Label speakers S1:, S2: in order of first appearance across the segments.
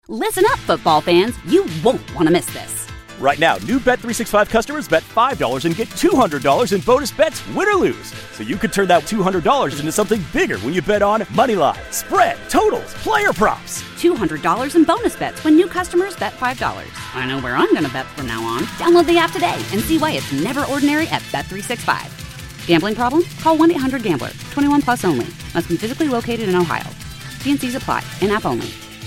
S1: Listen up, football fans. You won't want to miss this.
S2: Right now, new Bet365 customers bet $5 and get $200 in bonus bets, win or lose. So you could turn that $200 into something bigger when you bet on moneyline, spread, totals, player props.
S1: $200 in bonus bets when new customers bet $5. I know where I'm going to bet from now on. Download the app today and see why it's never ordinary at Bet365. Gambling problem? Call 1-800-GAMBLER. 21 plus only. Must be physically located in Ohio. T&Cs apply. In-app only.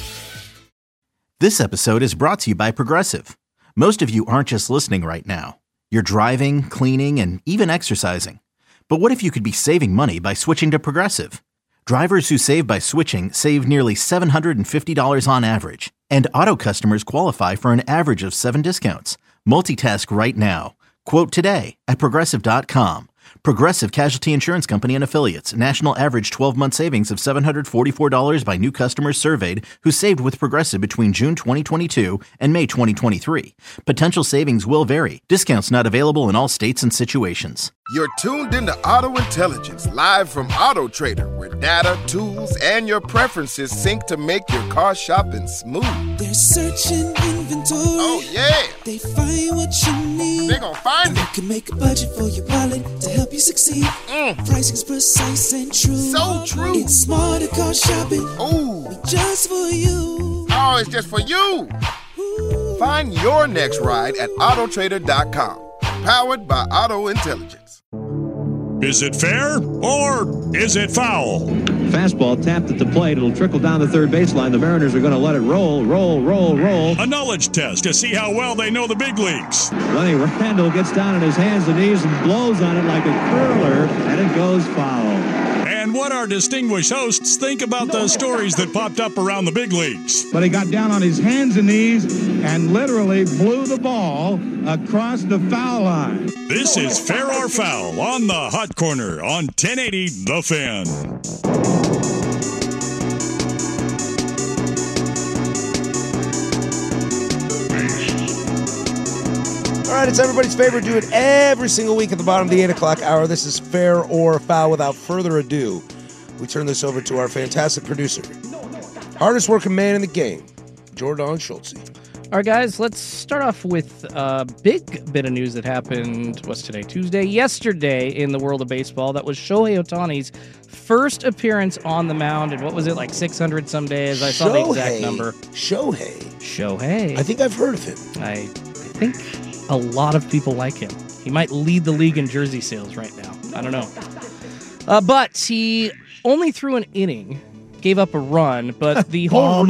S3: This episode is brought to you by Progressive. Most of you aren't just listening right now. You're driving, cleaning, and even exercising. But what if you could be saving money by switching to Progressive? Drivers who save by switching save nearly $750 on average. And auto customers qualify for an average of 7 discounts. Multitask right now. Quote today at Progressive.com. Progressive Casualty Insurance Company and Affiliates. National average 12-month savings of $744 by new customers surveyed who saved with Progressive between June 2022 and May 2023. Potential savings will vary. Discounts not available in all states and situations.
S4: You're tuned into Auto Intelligence, live from Auto Trader, where data, tools, and your preferences sync to make your car shopping smooth.
S5: They're searching inventory.
S4: Oh, yeah.
S5: They find what you need.
S4: They're gonna find it.
S5: You can make a budget for your wallet to help you succeed. Pricing's precise and true.
S4: So true.
S5: It's smarter car shopping.
S4: Ooh.
S5: Just for you.
S4: Oh, it's just for you.
S5: Ooh.
S4: Find your next ride at Autotrader.com. Powered by Auto Intelligence.
S6: Is it fair or is it foul?
S7: Fastball tapped at the plate. It'll trickle down the third baseline. The Mariners are going to let it roll.
S6: A knowledge test to see how well they know the big leagues.
S7: Lenny Randle gets down on his hands and knees and blows on it like a curler, and it goes foul.
S6: And what our distinguished hosts think about the stories that popped up around the big leagues.
S8: But he got down on his hands and knees and literally blew the ball across the foul line.
S6: This is Fair or Foul on the Hot Corner on 1080 The Fan.
S9: All right, it's everybody's favorite. Do it every single week at the bottom of the 8 o'clock hour. This is Fair or Foul. Without further ado, we turn this over to our fantastic producer, hardest working man in the game, Jordan Schultz.
S10: All right, guys, let's start off with a big bit of news that happened, what's today, Tuesday? Yesterday in the world of baseball. That was Shohei Ohtani's first appearance on the mound, and what was it, like 600 some days? I saw the exact number.
S9: Shohei. I think I've heard of him.
S10: I think a lot of people like him. He might lead the league in jersey sales right now. I don't know. But he only threw an inning, gave up a run, but the whole...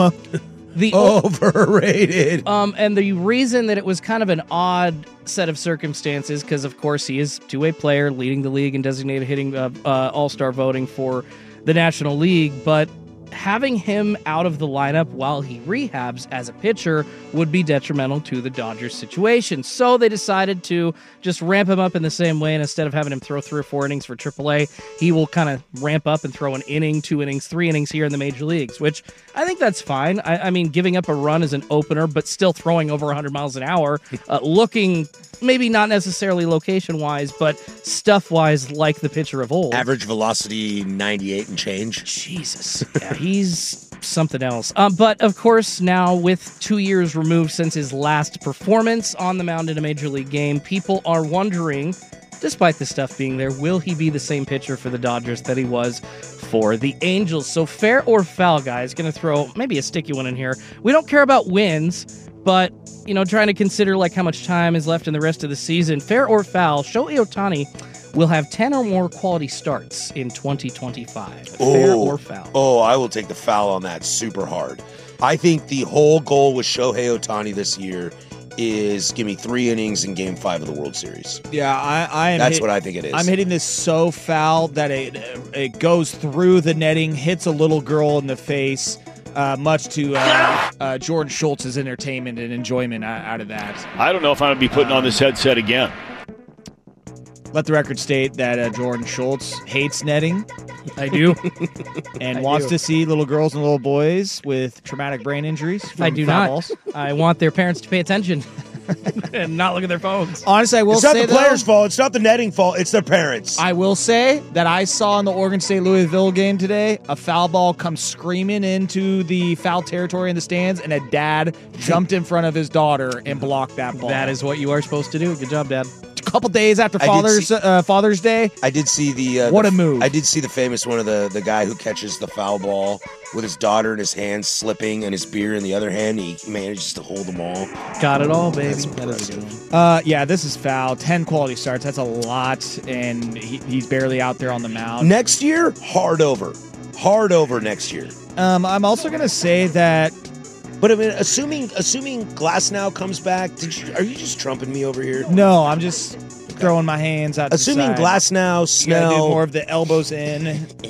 S9: Overrated.
S10: And the reason that it was kind of an odd set of circumstances, because of course he is a two-way player, leading the league in designated hitting all-star voting for the National League, but having him out of the lineup while he rehabs as a pitcher would be detrimental to the Dodgers situation. So they decided to just ramp him up in the same way, and instead of having him throw 3 or 4 innings for AAA, he will kind of ramp up and throw an inning, 2 innings, 3 innings here in the major leagues, which I think that's fine. I mean, giving up a run as an opener, but still throwing over 100 miles an hour, looking maybe not necessarily location-wise, but stuff-wise like the pitcher of old.
S9: Average velocity 98 and change.
S10: Jesus. Yeah, he's something else. But, of course, now with 2 years removed since his last performance on the mound in a major league game, people are wondering, despite the stuff being there, will he be the same pitcher for the Dodgers that he was for the Angels? So fair or foul, guys? Going to throw maybe a sticky one in here. We don't care about wins, but, you know, trying to consider like how much time is left in the rest of the season. Fair or foul, Shohei Ohtani will have 10 or more quality starts in 2025. Fair or foul?
S9: Oh, I will take the foul on that super hard. I think the whole goal with Shohei Ohtani this year is give me 3 innings in Game 5 of the World Series.
S11: Yeah, I am.
S9: That's what I think it is.
S11: I'm hitting this so foul that it goes through the netting, hits a little girl in the face, much to Jordan Schultz's entertainment and enjoyment out of that.
S12: I don't know if I'm going to be putting on this headset again.
S11: Let the record state that Jordan Schultz hates netting.
S10: I do.
S11: And wants to see little girls and little boys with traumatic brain injuries.
S10: I do not. I want their parents to pay attention. and not look at their phones.
S11: Honestly, I will
S9: It's
S11: say
S9: not the players' fault. It's not the netting fault. It's their parents.
S11: I will say that I saw in the Oregon State-Louisville game today a foul ball come screaming into the foul territory in the stands, and a dad jumped in front of his daughter and blocked that ball.
S10: That is what you are supposed to do. Good job, Dad.
S11: A couple days after Father's Day.
S9: I did see the
S11: what a move.
S9: I did see the famous one of the guy who catches the foul ball with his daughter in his hand slipping and his beer in the other hand. He manages to hold them all.
S10: Got it all, baby.
S9: That is a good one.
S11: Yeah, this is foul. 10 quality starts. That's a lot, and he's barely out there on the mound.
S9: Next year, hard over next year.
S11: I'm also gonna say that.
S9: But I mean, assuming Glasnow comes back, are you just trumping me over here?
S11: No, I'm just throwing my hands out.
S9: Assuming
S11: to the side.
S9: Glasnow, Snell,
S11: do more of the elbows in.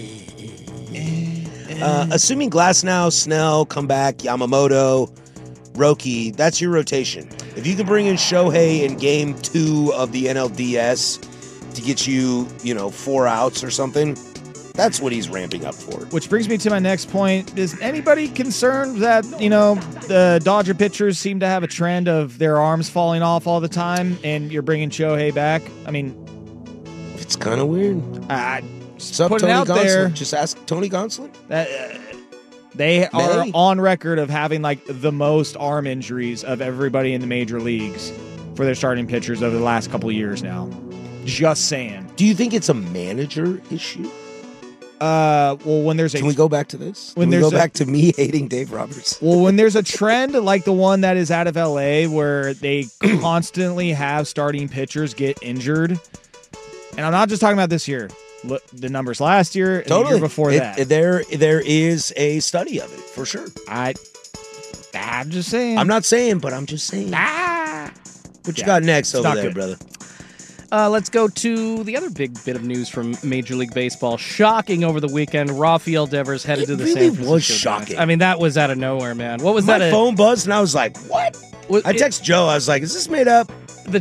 S9: Assuming Glasnow, Snell come back, Yamamoto, Roki, that's your rotation. If you can bring in Shohei in game 2 of the NLDS to get you, 4 outs or something, that's what he's ramping up for.
S11: Which brings me to my next point. Is anybody concerned that, the Dodger pitchers seem to have a trend of their arms falling off all the time, and you're bringing Shohei back? I mean,
S9: it's kind of weird.
S11: What's up, Tony
S9: Gonsolin?
S11: There.
S9: Just ask Tony Gonsolin.
S11: They are on record of having the most arm injuries of everybody in the major leagues for their starting pitchers over the last couple of years now. Just saying.
S9: Do you think it's a manager issue?
S11: Well, when there's a...
S9: Can we go back to this? Can we go back to me hating Dave Roberts?
S11: Well, when there's a trend like the one that is out of L.A. where they constantly have starting pitchers get injured, and I'm not just talking about this year. Look, the numbers last year and the year before that.
S9: There is a study of it, for sure.
S11: I'm just saying.
S9: I'm not saying, but I'm just saying. What you got next over there, brother?
S10: Let's go to the other big bit of news from Major League Baseball. Shocking over the weekend. Rafael Devers headed to the San Francisco
S9: It really was
S10: Giants.
S9: shocking.
S10: I mean, that was out of nowhere, man. What was
S9: My
S10: that?
S9: phone buzzed, and I was like, what? I text Joe. I was like, is this made up?
S10: The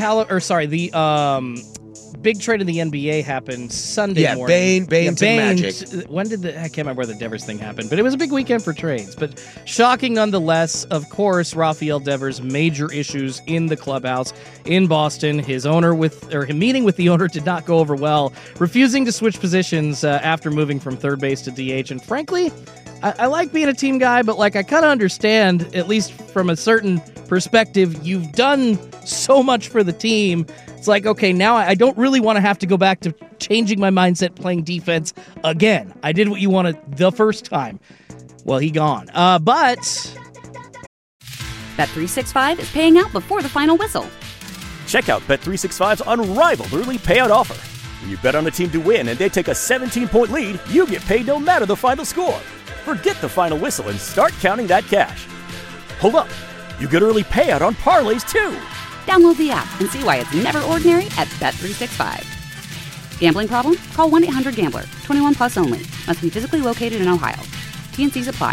S10: the big trade in the NBA happened Sunday morning.
S9: Bain to Magic.
S10: When did I can't remember where the Devers thing happened, but it was a big weekend for trades. But shocking nonetheless. Of course, Rafael Devers' major issues in the clubhouse in Boston. His meeting with the owner did not go over well, refusing to switch positions after moving from third base to DH. And frankly, I like being a team guy, but I kind of understand, at least from a certain perspective, you've done so much for the team. It's like, okay, now I don't really want to have to go back to changing my mindset playing defense again. I did what you wanted the first time. Well, he gone. But
S1: Bet365 is paying out before the final whistle.
S2: Check out Bet365's unrivaled early payout offer. When you bet on a team to win and they take a 17-point lead, you get paid no matter the final score. Forget the final whistle and start counting that cash. Hold up. You get early payout on parlays, too.
S1: Download the app and see why it's never ordinary at Bet365. Gambling problem? Call 1-800-GAMBLER. 21 plus only. Must be physically located in Ohio. T&Cs apply.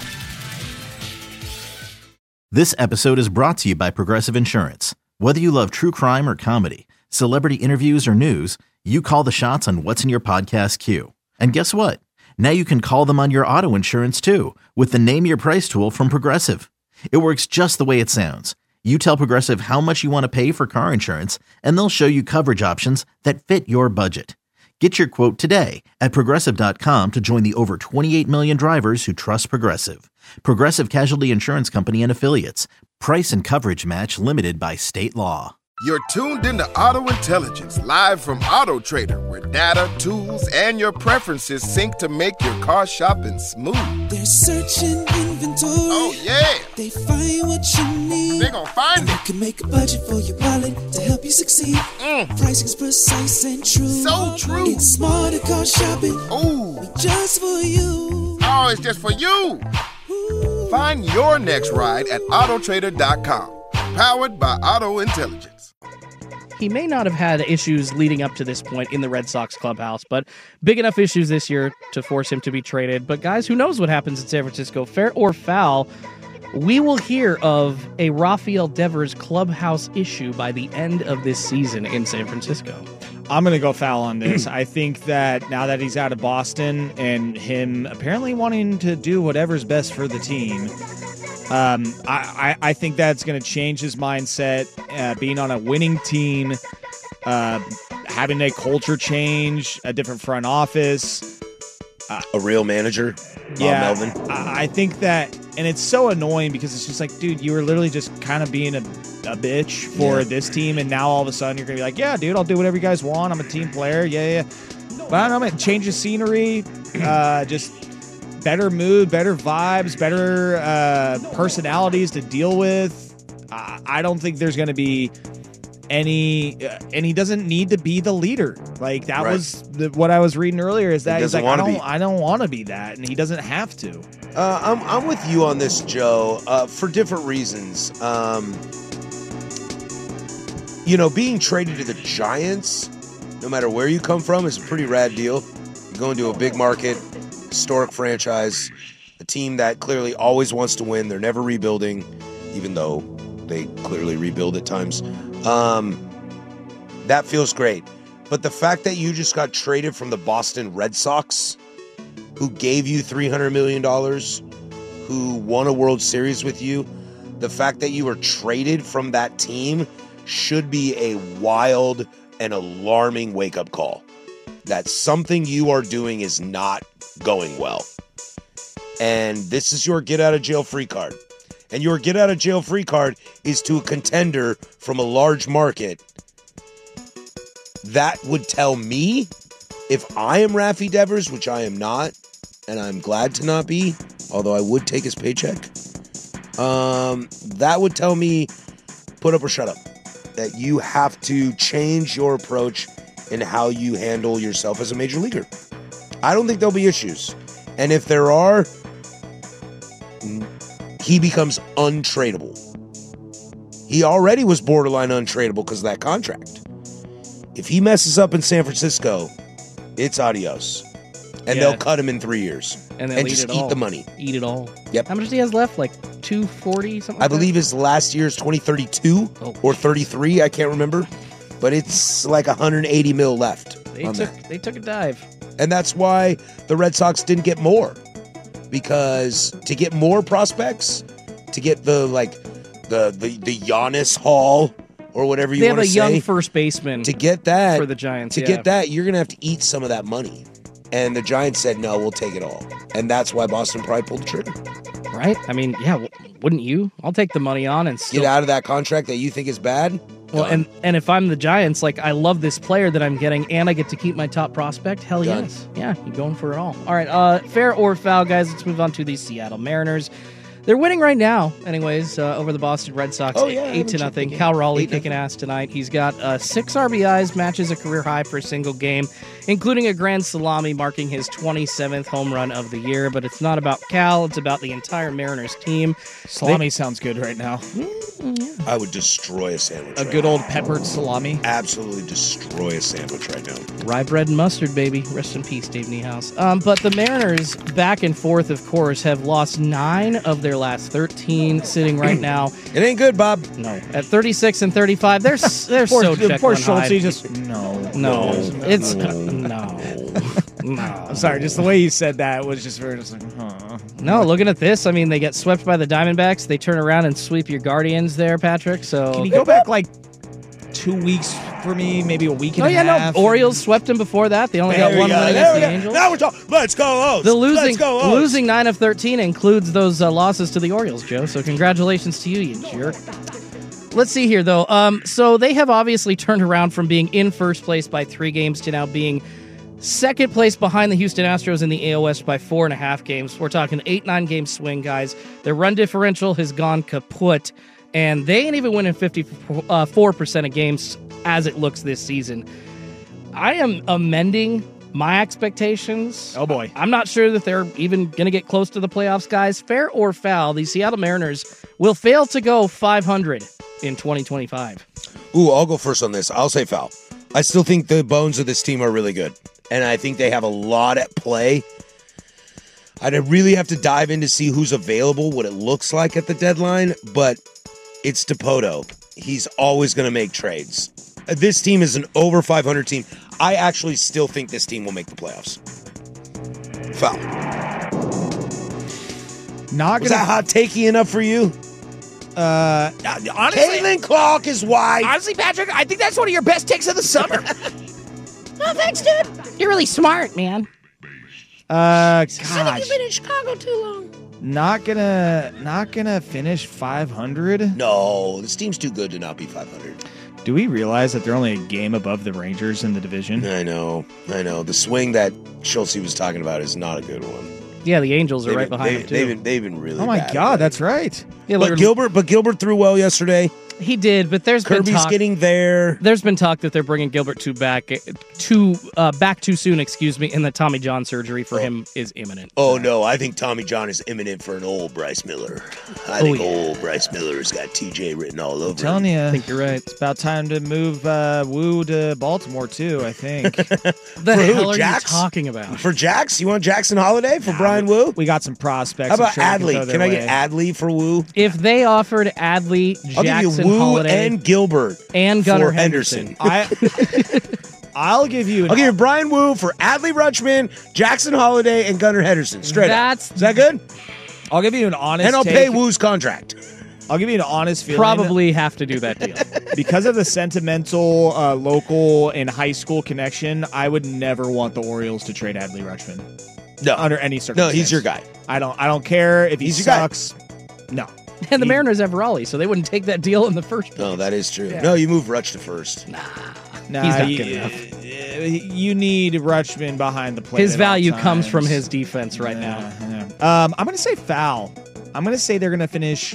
S3: This episode is brought to you by Progressive Insurance. Whether you love true crime or comedy, celebrity interviews or news, you call the shots on what's in your podcast queue. And guess what? Now you can call them on your auto insurance too with the Name Your Price tool from Progressive. It works just the way it sounds. You tell Progressive how much you want to pay for car insurance, and they'll show you coverage options that fit your budget. Get your quote today at Progressive.com to join the over 28 million drivers who trust Progressive. Progressive Casualty Insurance Company and Affiliates. Price and coverage match limited by state law.
S4: You're tuned into Auto Intelligence, live from Auto Trader, where data, tools, and your preferences sync to make your car shopping smooth.
S5: They're searching inventory.
S4: Oh, yeah.
S5: They find what you need.
S4: They're gonna find it.
S5: You can make a budget for your wallet to help you succeed. Pricing's precise and true.
S4: So true.
S5: It's smarter car shopping.
S4: Ooh.
S5: Just for you.
S4: Oh, it's just for you. Ooh. Find your next ride at autotrader.com. Powered by Auto Intelligence.
S10: he may not have had issues leading up to this point in the Red Sox clubhouse, but big enough issues this year to force him to be traded. But guys, who knows what happens in San Francisco? Fair or foul, we will hear of a Rafael Devers clubhouse issue by the end of this season in San Francisco.
S11: I'm going to go foul on this. I think that now that he's out of Boston and him apparently wanting to do whatever's best for the team, I think that's going to change his mindset. Being on a winning team, having a culture change, a different front office,
S9: a real manager.
S11: Yeah,
S9: Melvin.
S11: I think that, and it's so annoying because it's just like, dude, you were literally just kind of being a bitch for this team, and now all of a sudden you're gonna be like, yeah, dude, I'll do whatever you guys want. I'm a team player. Yeah. But I don't know, man. Change of scenery, just better mood, better vibes, better personalities to deal with. I don't think there's going to be any, and he doesn't need to be the leader. Like that was what I was reading earlier. Is that he's like, I don't want to be that, and he doesn't have to.
S9: I'm with you on this, Joe, for different reasons. Being traded to the Giants, no matter where you come from, is a pretty rad deal. You go into a big market, historic franchise, a team that clearly always wants to win. They're never rebuilding, even though they clearly rebuild at times. That feels great. But the fact that you just got traded from the Boston Red Sox, who gave you $300 million, who won a World Series with you, the fact that you were traded from that team should be a wild and alarming wake-up call. That something you are doing is not going well. And this is your get-out-of-jail-free card. And your get-out-of-jail-free card is to a contender from a large market. That would tell me, if I am Rafi Devers, which I am not, and I'm glad to not be, although I would take his paycheck, that would tell me, put up or shut up. That you have to change your approach in how you handle yourself as a major leaguer. I don't think there'll be issues. And if there are, he becomes untradeable. He already was borderline untradeable because of that contract. If he messes up in San Francisco, it's adios. And they'll cut him in 3 years.
S10: And
S9: just eat the money.
S10: Eat it all.
S9: Yep.
S10: How much does he has left? Like 240 something?
S9: I believe his last year is 2032 or 33. I can't remember. But it's like $180 million left.
S10: They took a dive.
S9: And that's why the Red Sox didn't get more. Because to get more prospects, to get the Giannis Hall or whatever you want to say.
S10: They have a young first baseman
S9: to get that
S10: for the Giants.
S9: To get that, you're going to have to eat some of that money. And the Giants said, no, we'll take it all. And that's why Boston probably pulled the trigger.
S10: Right? I mean, yeah, wouldn't you? I'll take the money on and still
S9: get out of that contract that you think is bad.
S10: Well, and if I'm the Giants, like, I love this player that I'm getting, and I get to keep my top prospect, hell yes. Yeah, you're going for it all. All right, fair or foul, guys, let's move on to the Seattle Mariners. They're winning right now, anyways, over the Boston Red Sox, 8-0. Cal Raleigh kicking ass tonight. He's got 6 RBIs, matches a career high for a single game, including a grand salami marking his 27th home run of the year. But it's not about Cal, it's about the entire Mariners team.
S11: Salami sounds good right now.
S9: I would destroy a sandwich.
S11: A good old peppered salami.
S9: Absolutely destroy a sandwich right now.
S10: Rye bread and mustard, baby. Rest in peace, Dave Niehaus. But the Mariners, back and forth, of course, have lost 9 of their last 13, sitting right now.
S9: It ain't good, Bob.
S10: No. At 36 and 35, they're so checked
S11: poor
S10: on
S11: Schultz,
S10: high.
S11: he just no.
S10: No.
S11: I'm sorry, just the way you said that was just very just like, huh.
S10: No, looking at this, I mean, they get swept by the Diamondbacks. They turn around and sweep your Guardians there, Patrick. So
S11: can you go back like 2 weeks for me, maybe a week and a half?
S10: No, Orioles swept them before that. They only got one win against the Angels.
S9: Now we're talking. Let's go, O's.
S10: The losing 9 of 13 includes those losses to the Orioles, Joe. So congratulations to you jerk. Let's see here, though. So they have obviously turned around from being in first place by 3 games to now being second place behind the Houston Astros in the AL West by 4.5 games. We're talking 8-9 game swing, guys. Their run differential has gone kaput, and they ain't even winning 54% of games as it looks this season. I am amending my expectations.
S11: Oh, boy.
S10: I'm not sure that they're even going to get close to the playoffs, guys. Fair or foul, the Seattle Mariners will fail to go 500 in 2025.
S9: Ooh, I'll go first on this. I'll say foul. I still think the bones of this team are really good. And I think they have a lot at play. I'd really have to dive in to see who's available, what it looks like at the deadline. But it's Dipoto. He's always going to make trades. This team is an over 500 team. I actually still think this team will make the playoffs. Foul.
S11: Not
S9: Was that hot takey enough for you?
S11: Honestly,
S9: Caitlin Clark is why.
S11: Honestly, Patrick, I think that's one of your best takes of the summer.
S10: No, thanks, dude. You're really smart, man.
S11: Gosh.
S10: I think you've been in Chicago too long.
S11: Not gonna finish 500.
S9: No, this team's too good to not be 500.
S11: Do we realize that they're only a game above the Rangers in the division?
S9: I know. The swing that Schultz was talking about is not a good one.
S10: Yeah, the Angels are right behind them too.
S9: They've been really.
S11: Oh my
S9: bad,
S11: God, that's right.
S10: Yeah,
S9: but Gilbert threw well yesterday.
S10: He did, but there's
S9: Kirby's
S10: been talk,
S9: getting there.
S10: There's been talk that they're bringing Gilbert back too soon, and that Tommy John surgery for him is imminent.
S9: Oh no, I think Tommy John is imminent for an old Bryce Miller. I think old Bryce Miller's got TJ written all over.
S11: I'm telling you,
S10: I think you're right.
S11: It's about time to move Woo to Baltimore too. I think.
S10: The hell are you talking about?
S9: For Jax, you want Jackson Holiday for Brian Woo?
S11: We got some prospects.
S9: How about Adley? Can I get Adley for Woo?
S10: If they offered Adley,
S9: I'll
S10: Jackson
S9: give you Woo
S10: Holiday,
S9: and Gilbert
S10: and Gunnar
S9: for Henderson.
S11: I'll give you
S9: Brian Woo for Adley Rutschman, Jackson Holiday, and Gunnar Henderson. Straight up. Is that good?
S11: I'll give you an honest
S9: And I'll
S11: take.
S9: pay Woo's contract.
S11: I'll give you an honest feeling.
S10: Probably have to do that deal.
S11: Because of the sentimental local and high school connection, I would never want the Orioles to trade Adley Rutschman.
S9: No.
S11: Under any circumstance.
S9: No, he's your guy.
S11: I don't care if he sucks. No.
S10: And the Mariners have Raleigh, so they wouldn't take that deal in the first place.
S9: No, that is true.
S10: Yeah.
S9: No, you move Rutsch to first.
S11: Nah,
S10: he's not good enough.
S11: You need Rutschman behind the plate.
S10: His
S11: at
S10: value
S11: all
S10: comes
S11: times.
S10: from his defense right now.
S11: I'm going to say foul. I'm going to say they're going to finish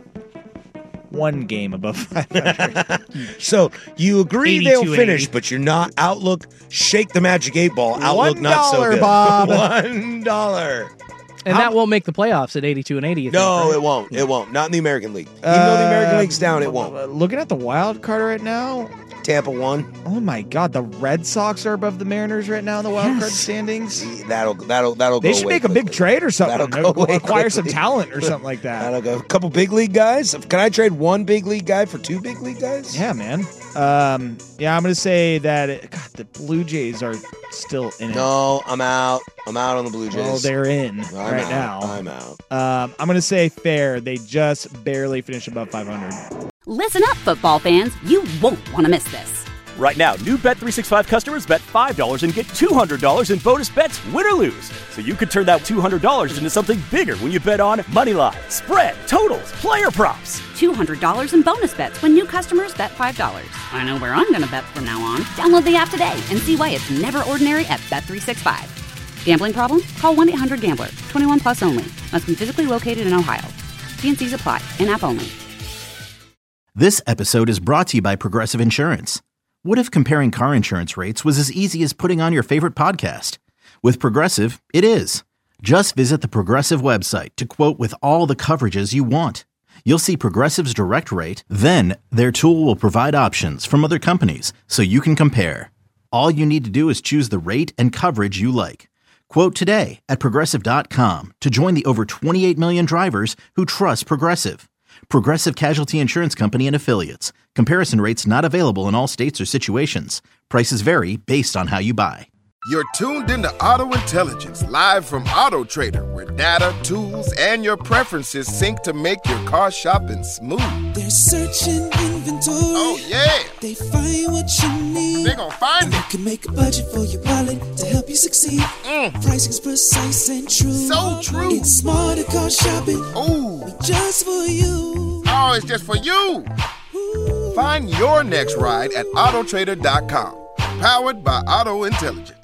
S11: one game above 500.
S9: So you agree they'll
S10: 82-80.
S9: finish, but you're not. Outlook, shake the magic 8 ball. Outlook, not so
S11: $1,
S9: good.
S11: Bob.
S9: $1.
S10: And that won't make the playoffs at 82 and 80.
S9: No, it won't. It won't. Not in the American League. Even though the American League's down, it won't.
S11: Looking at the wild card right now,
S9: Tampa won.
S11: oh my God, the Red Sox are above the Mariners right now in the wild card standings.
S9: That'll go.
S11: They should
S9: away
S11: make a big
S9: quickly.
S11: trade or something.
S9: That'll go away
S11: Acquire some
S9: quickly.
S11: talent or something like that.
S9: That'll go. A couple big league guys. Can I trade one big league guy for 2 big league guys?
S11: Yeah, man. I'm going to say that the Blue Jays are still in it.
S9: No, I'm out. I'm out on the Blue Jays.
S11: Well, they're in
S9: I'm
S11: right
S9: out.
S11: now.
S9: I'm out.
S11: I'm going to say fair. They just barely finished above 500.
S1: Listen up, football fans. You won't want to miss this.
S2: Right now, new Bet365 customers bet $5 and get $200 in bonus bets, win or lose. So you could turn that $200 into something bigger when you bet on Moneyline, spread, totals, player props.
S1: $200 in bonus bets when new customers bet $5. I know where I'm going to bet from now on. Download the app today and see why it's never ordinary at Bet365. Gambling problem? Call 1-800-GAMBLER. 21 plus only. Must be physically located in Ohio. T&Cs apply. In-app only.
S3: This episode is brought to you by Progressive Insurance. What if comparing car insurance rates was as easy as putting on your favorite podcast? With Progressive, it is. Just visit the Progressive website to quote with all the coverages you want. You'll see Progressive's direct rate, then their tool will provide options from other companies so you can compare. All you need to do is choose the rate and coverage you like. Quote today at Progressive.com to join the over 28 million drivers who trust Progressive. Progressive Casualty Insurance Company and Affiliates. Comparison rates not available in all states or situations. Prices vary based on how you buy.
S4: You're tuned into Auto Intelligence, live from Auto Trader, where data, tools, and your preferences sync to make your car shopping smooth.
S5: They're searching inventory.
S4: Oh, yeah.
S5: They find what you need.
S4: They gon' find
S5: and
S4: it.
S5: You can make a budget for your wallet to help you succeed. Pricing's precise and true.
S4: So true.
S5: It's smarter car shopping.
S4: Ooh.
S5: Just for you.
S4: Oh, it's just for you. Ooh. Find your next ride at Autotrader.com. Powered by Auto Intelligence.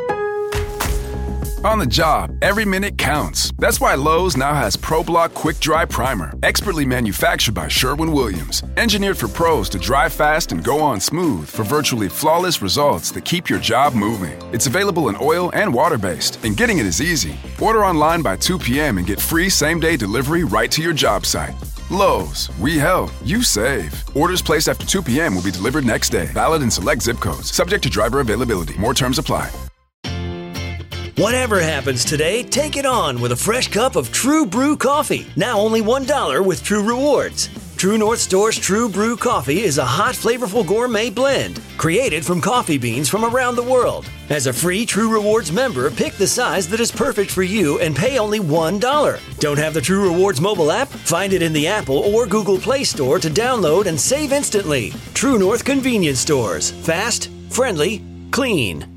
S13: On the job, every minute counts. That's why Lowe's now has ProBlock Quick Dry Primer, expertly manufactured by Sherwin-Williams. Engineered for pros to dry fast and go on smooth for virtually flawless results that keep your job moving. It's available in oil and water-based, and getting it is easy. Order online by 2 p.m. and get free same-day delivery right to your job site. Lowe's, we help, you save. Orders placed after 2 p.m. will be delivered next day. Valid in select zip codes. Subject to driver availability. More terms apply.
S14: Whatever happens today, take it on with a fresh cup of True Brew coffee. Now only $1 with True Rewards. True North Store's True Brew Coffee is a hot, flavorful gourmet blend created from coffee beans from around the world. As a free True Rewards member, pick the size that is perfect for you and pay only $1. Don't have the True Rewards mobile app? Find it in the Apple or Google Play Store to download and save instantly. True North Convenience Stores. Fast, friendly, clean.